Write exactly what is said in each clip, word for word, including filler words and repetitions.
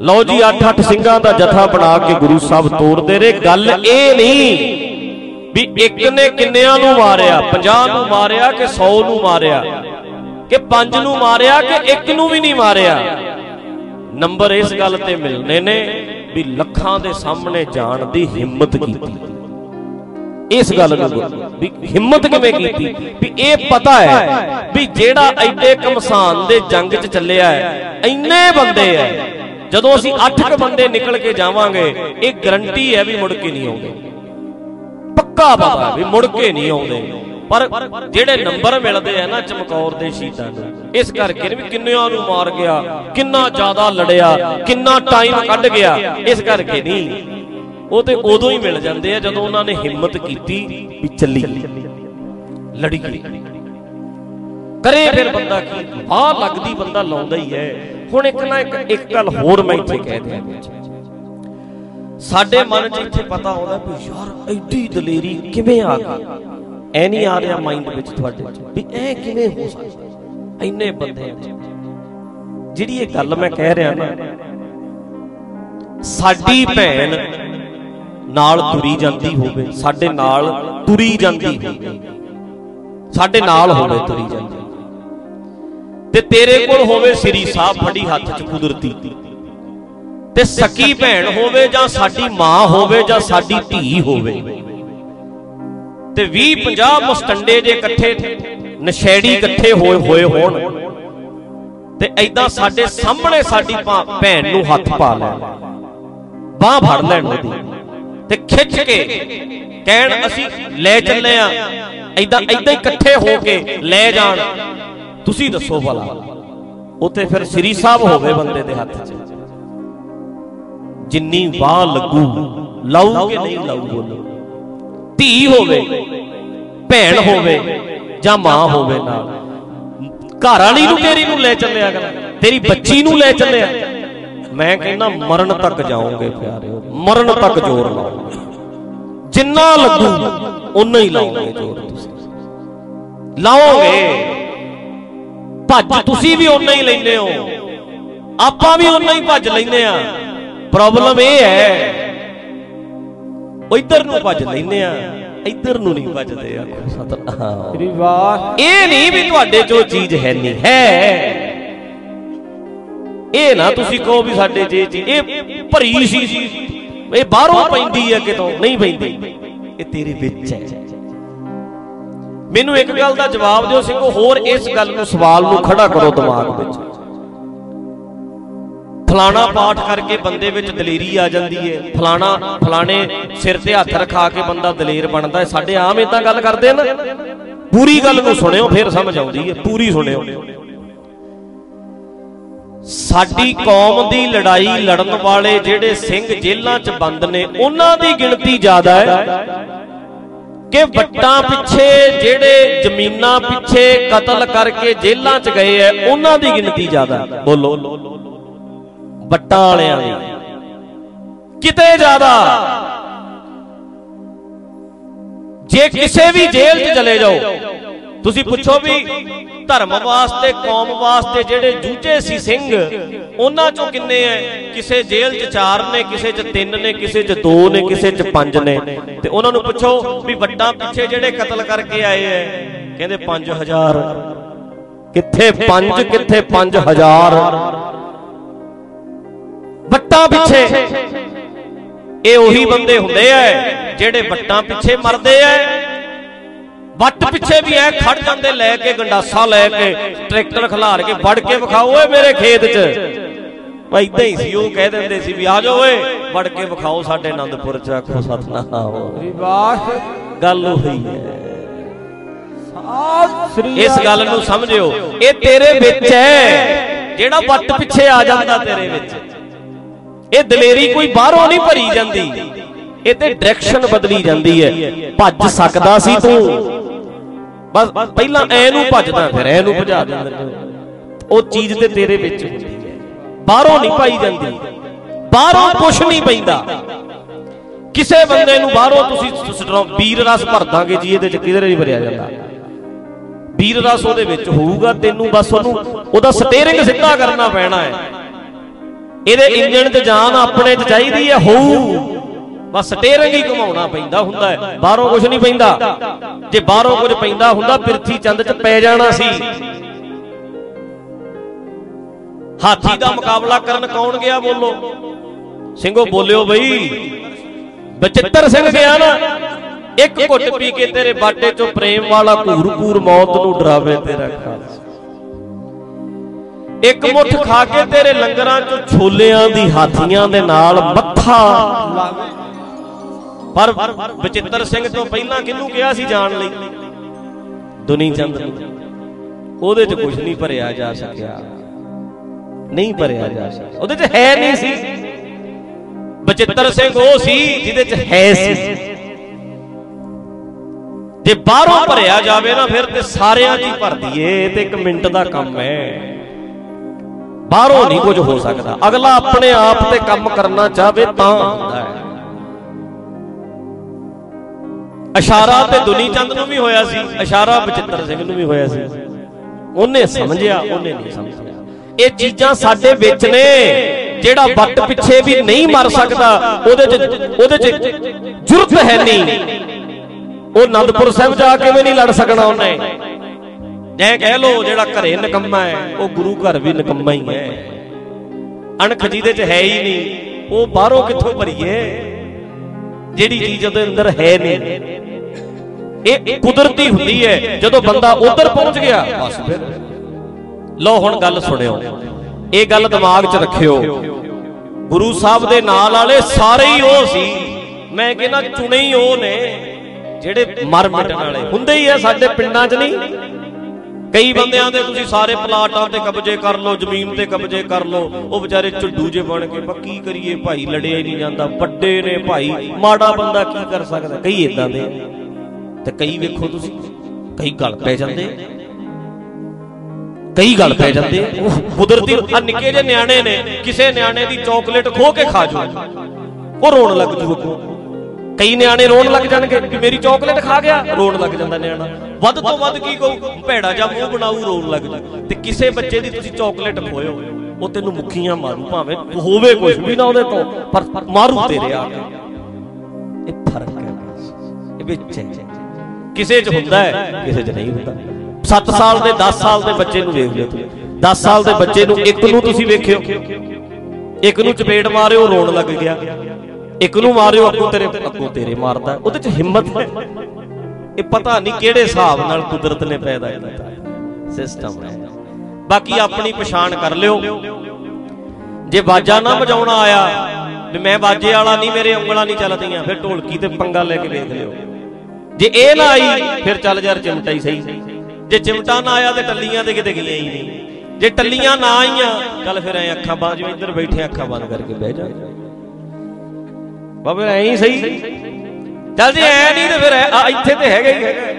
लो जी अठ अठ सिंघां दा जथा बना के गुरु साहब तोड़ते रहे। गल ये नहीं भी एक ने किन्नियां नूं मारिया, पचास नूं मारिया कि सौ नूं मारिया कि पांच नूं मारिया कि एक नूं भी नहीं मारिया। नंबर इस गल ते मिलने ने भी लखां दे सामने जाण दी हिम्मत कीती। इस गल भी हिम्मत किवें कीती भी ये पता है भी जेड़ा एडे घमसान दे जंग च चलिया है, इन्ने बंदे है, जदों असीं अठ क बंदे निकल के जावांगे ये गारंटी है भी मुड़ के नहीं आउंदे, पक्का पता भी मुड़ के नहीं आउंदे। पर जेड़े नंबर मिलते हैं ना चमकौर दे शहीदां नूं, इस करके भी किन्नियां नूं मार गया, किन्ना ज्यादा लड़िया, किन्ना टाइम कढ गया, इस करके नहीं। वो तो उदों ही मिल जाते हैं जदों उन्होंने हिम्मत की भी चली लड़ी करे। फिर बंदा की बाह लगती बंदा लाउंदा ही है। हुण एक ना एक एक गल होर मैं इत्थे कह दियां, साडे मन च इत्थे पता आउंदा भी यार एडी दलेरी किवें आ गई, ऐ नहीं आ रहा माइंड विच तुहाडे भी ऐ किवें हो सकदा इन्ने बंदे। जिहड़ी ये गल मैं कह रहा ना, साडी भैन नाल तुरी जांदी होवे, साडे नाल तुरी जांदी होवे, साडे नाल होवे तुरी जांदी, ते तेरे कोल होवे श्री साहब फड़ी हत्थ च कुदरती, ते सकी भैन होवे जां साडी मां होवे जां साडी धी होवे, ते बीस पचास मुस्टंडे जे इकट्ठे नशैड़ी इकट्ठे होए होए होण, ते ऐदां साडे सामने साडी भैन नूं हत्थ पा लैण, बांह फड़ लैण ओहदी ते खिच के कहण असीं ले चले आ, ऐदां ऐदां इकट्ठे हो के ले जाण। तुसीं दसो भला उत्थे फिर श्री साहब होवे बंदे दे हत्थ च, जिन्नी बांह लगू लाऊ के नहीं लाऊ, बोलो धी होवे भैन होवे जां मां होवे, नाल घर वाली नूं तेरी नूं ले चलिया कर, तेरी बच्ची नूं ले चलिया। मैं कहना मरण तक जाओगे प्यारे, मरण तक जोर लाओगे, जिन्ना लगू उन्ना ही लाओगे जोर, लाओगे भज तुसी भी उन्ना ही लेंदे हो, आपां भी उन्ना ही भज लैंदे आ। प्रॉब्लम यह है इधर नूं भज लैंदे आ, इधर नूं नहीं भजदे। ये नहीं भी तुहाडे जो चीज है नहीं है, ये ना तुसी कहो भी साडे जे चीज ये भरी सी, ये बाहरों पैंदी है कितों नहीं पैंदी, ये तेरे विच है। मैनू एक गल दा जवाब दिओ सिंघो, होर इस गल नूं सवाल नूं खड़ा करो दिमाग विच। फलाना पाठ करके बंदे विच दलेरी आ जांदी है, फलाना फलाने सिर ते हत्थ रखा के बंदा दलेर बनदा है। साडे आम इदां गल करदे ना, पूरी गल नूं सुणिओ फिर समझ आउंदी है, पूरी सुणिओ। साडी कौम दी लड़ाई लड़न वाले जेड़े सिंह जेलां च बंद ने, उन्हां दी गिणती ज्यादा है कि वट्टां पिछे जेड़े जमीनां पिछे कतल करके जेलां च गए है, उन्हां दी गिणती ज्यादा है। बोलो वट्टां वालियां दी किते ज्यादा। जे किसे भी जेल च चले जाओ, तुसी पुछो भी धर्म वास्ते कौम वास्ते जेड़े जूझे सी सिंह, उन्हां चों किन्ने है? किसे जेल च चार ने, किसे च तीन ने, किसे च दो ने, किसे च पंज ने। ते उन्हां नूं पुछो भी वट्टां पिछे जेड़े कतल करके आए है, कहंदे पांच हजार। किथे पंज किथे पांच हजार वट्टां पिछे। ये उही बंदे हुंदे है जेड़े वट्टां पिछे मरदे है। वट पिछे भी है खड़ जाते लैके गंडासा लैके ट्रैक्टर खिलार के वड़ के विखाओ मेरे खेत च। इदां ही सी, कह देंदे सी भी आ जाओ वड़ के विखाओ साडे आनंदपुर च। आखो सतनाम, गल होई है। इस गल नूं समझिओ, ये तेरे विच है जेड़ा वट पिछे आ जांदा तेरे विच। ये दलेरी कोई बाहरों नहीं भरी जांदी, ये ते डायरेक्शन बदली जांदी है। भज सकदा सी तू, बस पहला ऐ नूं भजदा फिर ऐ नूं भजा दिंदा। वो चीज ते तेरे विच हुंदी है, बाहरों नहीं पाई जांदी। बाहरों कुछ नहीं पैंदा। किसे बंदे नूं बाहरों तुसीं वीर रस भर दांगे जी, इहदे च किधरे नहीं भरिया जांदा। वीर रस उहदे विच होऊगा, तैनूं बस ओहनूं ओहदा स्टेयरिंग सिद्धा करना पैना है। ਇਹਦੇ ਇੰਜਣ 'ਚ ਜਾਨ ਆਪਣੇ 'ਚ ਚਾਹੀਦੀ ਹੈ, ਹੋਊ ਬਸ ਸਟੀਅਰਿੰਗ ਹੀ ਘੁਮਾਉਣਾ ਪੈਂਦਾ ਹੁੰਦਾ ਹੈ, ਬਾਹਰੋਂ ਕੁਝ ਨਹੀਂ ਪੈਂਦਾ। ਜੇ ਬਾਹਰੋਂ ਕੁਝ ਪੈਂਦਾ ਹੁੰਦਾ ਪ੍ਰਿਥੀ ਚੰਦ 'ਚ ਪੈ ਜਾਣਾ ਸੀ। ਹਾਥੀ ਦਾ ਮੁਕਾਬਲਾ ਕਰਨ ਕੌਣ ਗਿਆ ਬੋਲੋ? ਸਿੰਘੋ ਬੋਲਿਓ ਬਈ। ਬਚਿੱਤਰ ਸਿੰਘ ਗਿਆ ਨਾ। ਇੱਕ ਘੁੱਟ ਪੀ ਕੇ ਤੇਰੇ ਬਾਟੇ 'ਚੋਂ ਪ੍ਰੇਮ ਵਾਲਾ ਘੂਰ ਘੂਰ ਮੌਤ ਨੂੰ ਡਰਾਵੇ ਤੇਰਾ ਖਾਲਸਾ। ਇੱਕ ਮੁੱਠ ਖਾ ਕੇ ਤੇਰੇ ਲੰਗਰਾਂ 'ਚੋਂ ਛੋਲਿਆਂ ਦੀ ਹਾਥੀਆਂ ਦੇ ਨਾਲ ਮੱਥਾ ਲਾਵੇ। ਪਰ ਬਚਿੱਤਰ ਸਿੰਘ ਤੋਂ ਪਹਿਲਾਂ ਕਿਹਨੂੰ ਕਿਹਾ ਸੀ ਜਾਣ ਲਈ? ਦੁਨੀ ਚੰਦ ਨੂੰ। ਉਹਦੇ 'ਚ ਕੁਝ ਨਹੀਂ ਭਰਿਆ ਜਾ ਸਕਿਆ, ਨਹੀਂ ਭਰਿਆ ਜਾ ਸਕਿਆ, ਉਹਦੇ 'ਚ ਹੈ ਨਹੀਂ ਸੀ। ਬਚਿੱਤਰ ਸਿੰਘ ਉਹ ਸੀ ਜਿਹਦੇ 'ਚ ਹੈ ਸੀ। ਜੇ ਬਾਹਰੋਂ ਭਰਿਆ ਜਾਵੇ ਨਾ ਫਿਰ ਤੇ ਸਾਰਿਆਂ 'ਚ ਹੀ ਭਰ ਦਈਏ ਤੇ ਇੱਕ ਮਿੰਟ ਦਾ ਕੰਮ ਹੈ। ਬਾਹਰੋਂ ਨਹੀਂ ਕੁਝ ਹੋ ਸਕਦਾ। ਅਗਲਾ ਆਪਣੇ ਆਪ ਤੇ ਕੰਮ ਕਰਨਾ ਚਾਹਵੇ ਤਾਂ ਹੁੰਦਾ ਹੈ। ਇਸ਼ਾਰਾ ਤੇ ਦੁਨੀ ਚੰਦ ਨੂੰ ਵੀ ਹੋਇਆ ਸੀ, ਇਸ਼ਾਰਾ ਬਚਿੱਤਰ ਸਿੰਘ ਨੂੰ ਵੀ ਹੋਇਆ ਸੀ। ਉਹਨੇ ਸਮਝਿਆ, ਉਹਨੇ ਨਹੀਂ ਸਮਝਿਆ। ਇਹ ਚੀਜ਼ਾਂ ਸਾਡੇ ਵਿੱਚ ਨੇ। ਜਿਹੜਾ ਵੱਟ ਪਿੱਛੇ ਵੀ ਨਹੀਂ ਮਰ ਸਕਦਾ ਉਹਦੇ 'ਚ ਉਹਦੇ 'ਚ ਜੁਰਤ ਹੈ ਨਹੀਂ। ਉਹ ਅਨੰਦਪੁਰ ਸਾਹਿਬ ਜਾ ਕੇ ਵੀ ਨਹੀਂ ਲੜ ਸਕਣਾ ਉਹਨੇ। ਜੇ ਕਹਿ ਲੋ ਜਿਹੜਾ ਘਰੇ ਨਿਕੰਮਾ ਹੈ ਉਹ ਗੁਰੂ ਘਰ ਵੀ ਨਿਕੰਮਾ ਹੀ ਹੈ। ਅਣਖ ਜਿਹਦੇ 'ਚ ਹੈ ਹੀ ਨਹੀਂ, ਉਹ ਬਾਹਰੋਂ ਕਿੱਥੋਂ ਭਰੀਏ ਜਿਹੜੀ ਚੀਜ਼ ਉਹਦੇ ਅੰਦਰ ਹੈ ਨਹੀਂ। ਇਹ ਕੁਦਰਤੀ ਹੁੰਦੀ ਹੈ। ਜਦੋਂ ਬੰਦਾ ਉਧਰ ਪਹੁੰਚ ਗਿਆ ਬਸ ਫਿਰ। ਲਓ ਹੁਣ ਗੱਲ ਸੁਣਿਓ, ਇਹ ਗੱਲ ਦਿਮਾਗ 'ਚ ਰੱਖਿਓ। ਗੁਰੂ ਸਾਹਿਬ ਦੇ ਨਾਲ ਵਾਲੇ ਸਾਰੇ ਹੀ ਉਹ ਸੀ। ਮੈਂ ਕਹਿੰਦਾ ਚੁਣੇ ਹੀ ਉਹ ਨੇ ਜਿਹੜੇ ਮਰ ਮਿਟਣ ਵਾਲੇ ਹੁੰਦੇ ਹੀ ਆ। ਸਾਡੇ ਪਿੰਡਾਂ 'ਚ ਨਹੀਂ, ਕਈ ਬੰਦਿਆਂ ਦੇ ਤੁਸੀਂ ਸਾਰੇ ਪਲਾਟਾਂ ਤੇ ਕਬਜ਼ੇ ਕਰ ਲਓ, ਜ਼ਮੀਨ ਤੇ ਕਬਜ਼ੇ ਕਰ ਲਓ, ਉਹ ਵਿਚਾਰੇ ਝੁੱਡੂ ਜੇ ਬਣ ਕੇ ਬਾ ਕੀ ਕਰੀਏ ਭਾਈ, ਲੜਿਆ ਹੀ ਨਹੀਂ ਜਾਂਦਾ, ਵੱਡੇ ਨੇ ਭਾਈ, ਮਾੜਾ ਬੰਦਾ ਕੀ ਕਰ ਸਕਦਾ। ਕਈ ਏਦਾਂ ਦੇ ਤੇ ਕਈ ਵੇਖੋ ਤੁਸੀਂ, ਕਈ ਗਲ ਪੈ ਜਾਂਦੇ, ਕਈ ਗੱਲ ਪੈ ਜਾਂਦੇ। ਉਹ ਕੁਦਰਤੀ ਆ। ਨਿੱਕੇ ਜਿਹੇ ਨਿਆਣੇ ਨੇ, ਕਿਸੇ ਨਿਆਣੇ ਦੀ ਚਾਕਲੇਟ ਖੋ ਕੇ ਖਾ ਜਾਓ, ਉਹ ਰੋਣ ਲੱਗ ਜੂ। ਕਈ ਨਿਆਣੇ ਰੋਣ ਲੱਗ ਜਾਣਗੇ ਕਿ ਮੇਰੀ ਚਾਕਲੇਟ ਖਾ ਗਿਆ, ਰੋਣ ਲੱਗ ਜਾਂਦਾ ਨਿਆਣਾ। ਵੱਧ ਤੋਂ ਵੱਧ ਕੀ ਕਹੂ, ਭੈੜਾ ਜਾਂ ਮੂੰਹ ਬਣਾਊ, ਰੋਣ ਲੱਗ ਜੂ। ਤੇ ਕਿਸੇ ਬੱਚੇ ਦੀ ਤੁਸੀਂ ਚਾਕਲੇਟ ਖੋਇਓ, ਉਹ ਤੈਨੂੰ ਮੁੱਖੀਆਂ ਮਾਰੂ, ਭਾਵੇਂ ਹੋਵੇ ਕੁਝ ਵੀ ਨਾ ਉਹਦੇ ਤੋਂ, ਪਰ ਮਾਰੂ ਤੇਰੇ ਆ ਕੇ। ਇਹ ਫਰਕ ਹੈ, ਇਹ ਵਿੱਚ ਹੈ। ਕਿਸੇ 'ਚ ਹੁੰਦਾ ਹੈ, ਕਿਸੇ 'ਚ ਨਹੀਂ ਹੁੰਦਾ। ਸੱਤ ਸਾਲ ਦੇ ਦਸ ਸਾਲ ਦੇ ਬੱਚੇ ਨੂੰ ਵੇਖ ਲਿਓ ਤੁਸੀਂ। ਦਸ ਸਾਲ ਦੇ ਬੱਚੇ ਨੂੰ, ਇੱਕ ਨੂੰ ਤੁਸੀਂ ਵੇਖਿਓ, ਇੱਕ ਨੂੰ ਚਪੇੜ ਮਾਰਿਓ ਰੋਣ ਲੱਗ ਗਿਆ, ਇੱਕ ਨੂੰ ਮਾਰਿਓ ਅੱਗੋਂ ਤੇਰੇ ਅੱਗੋਂ ਤੇਰੇ ਮਾਰਦਾ। ਉਹਦੇ 'ਚ ਹਿੰਮਤ ਹੈ। ਇਹ ਪਤਾ ਨਹੀਂ ਕਿਹੜੇ ਹਿਸਾਬ ਨਾਲ ਕੁਦਰਤ ਨੇ ਪੈਦਾ ਕੀਤਾ ਸਿਸਟਮ ਹੈ। ਬਾਕੀ ਆਪਣੀ ਪਛਾਣ ਕਰ ਲਿਓ। ਜੇ ਬਾਜਾ ਨਾ ਵਜਾਉਣਾ ਆਇਆ ਵੀ ਮੈਂ ਬਾਜੇ ਵਾਲਾ ਨਹੀਂ, ਮੇਰੇ ਉਂਗਲਾਂ ਨਹੀਂ ਚੱਲਦੀਆਂ, ਫਿਰ ਢੋਲਕੀ ਤੇ ਪੰਗਾ ਲੈ ਕੇ ਵੇਖ ਲਿਓ। ਜੇ ਇਹ ਨਾ ਆਈ ਫਿਰ ਚੱਲ ਯਾਰ ਚਿਮਟਾ ਹੀ ਸਹੀ। ਜੇ ਚਿਮਟਾ ਨਾ ਆਇਆ ਤੇ ਟੱਲੀਆਂ ਤੇ ਕਿਤੇ ਗਈਆਂ ਹੀ ਨਹੀਂ। ਜੇ ਟੱਲੀਆਂ ਨਾ ਆਈਆਂ ਚੱਲ ਫਿਰ ਐ ਅੱਖਾਂ ਬੰਦ, ਜਿਵੇਂ ਇੱਧਰ ਬੈਠੇ ਅੱਖਾਂ ਬੰਦ ਕਰਕੇ ਬਹਿ ਜਾ ਬਾਬੇ, ਐ ਹੀ ਸਹੀ। ਚੱਲ ਜੇ ਐ ਨਹੀਂ ਤੇ ਫਿਰ ਇੱਥੇ ਤੇ ਹੈਗਾ ਹੀ ਹੈਗਾ।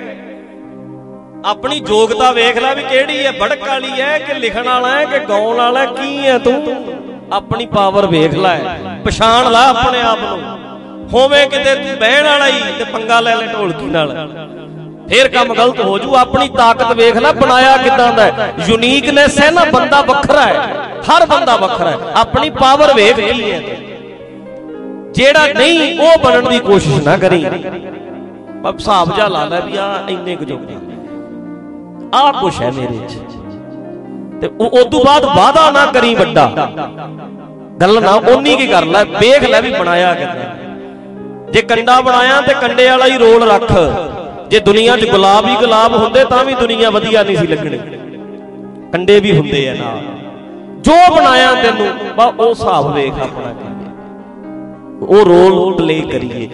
ਆਪਣੀ ਯੋਗਤਾ ਵੇਖ ਲੈ ਵੀ ਕਿਹੜੀ ਹੈ, ਬੜਕ ਵਾਲੀ ਹੈ ਕਿ ਲਿਖਣ ਵਾਲਾ ਹੈ ਕਿ ਗਾਉਣ ਵਾਲਾ, ਕੀ ਹੈ ਤੂੰ? ਆਪਣੀ ਪਾਵਰ ਵੇਖ ਲੈ, ਪਛਾਣ ਲੈ ਆਪਣੇ ਆਪ ਨੂੰ। ਹੋਵੇਂ ਕਿਤੇ ਤੂੰ ਬਹਿਣ ਵਾਲਾ ਹੀ ਤੇ ਪੰਗਾ ਲੈ ਲੈ ਢੋਲਕੀ ਨਾਲ, ਫੇਰ ਕੰਮ ਗਲਤ ਹੋ ਜੂ। ਆਪਣੀ ਤਾਕਤ ਵੇਖ ਲੈ, ਬਣਾਇਆ ਕਿਦਾਂ ਦਾ। ਯੂਨੀਕਨੈਸ ਹੈ ਨਾ, ਬੰਦਾ ਵੱਖਰਾ ਹੈ, ਹਰ ਬੰਦਾ ਵੱਖਰਾ ਹੈ। ਆਪਣੀ ਪਾਵਰ ਵੇਖ ਕੀ ਹੈ। ਜਿਹੜਾ ਨਹੀਂ ਉਹ ਬਣਨ ਦੀ ਕੋਸ਼ਿਸ਼ ਨਾ ਕਰੀ। ਹਿਸਾਬ ਜਾ ਲਾ ਲੈ ਵੀ ਆ ਇੰਨੇ ਕੁ ਜੋਗੇ, ਆਹ ਕੁਛ ਹੈ ਮੇਰੇ 'ਚ, ਤੇ ਉਸ ਤੋਂ ਬਾਅਦ ਵਾਅਦਾ ਨਾ ਕਰੀ ਵੱਡਾ, ਗੱਲ ਨਾ ਓਨੀ ਕੀ ਕਰ ਲੈ, ਵੇਖ ਲੈ ਵੀ ਬਣਾਇਆ ਕਿਦਾਂ। ਜੇ ਕੰਡਾ ਬਣਾਇਆ ਤੇ ਕੰਡੇ ਵਾਲਾ ਹੀ ਰੋਲ ਰੱਖ। ਜੇ ਦੁਨੀਆ 'ਚ ਗੁਲਾਬ ਹੀ ਗੁਲਾਬ ਹੁੰਦੇ ਤਾਂ ਵੀ ਦੁਨੀਆ ਵਧੀਆ ਨਹੀਂ ਸੀ ਲੱਗਣੀ, ਕੰਡੇ ਵੀ ਹੁੰਦੇ ਆ ਨਾਲ। ਜੋ ਬਣਾਇਆ ਤੈਨੂੰ ਬਾ ਉਹ ਹਿਸਾਬ ਵੇਖ ਆਪਣਾ, ਉਹ ਰੋਲ ਪਲੇ ਕਰੀਏ।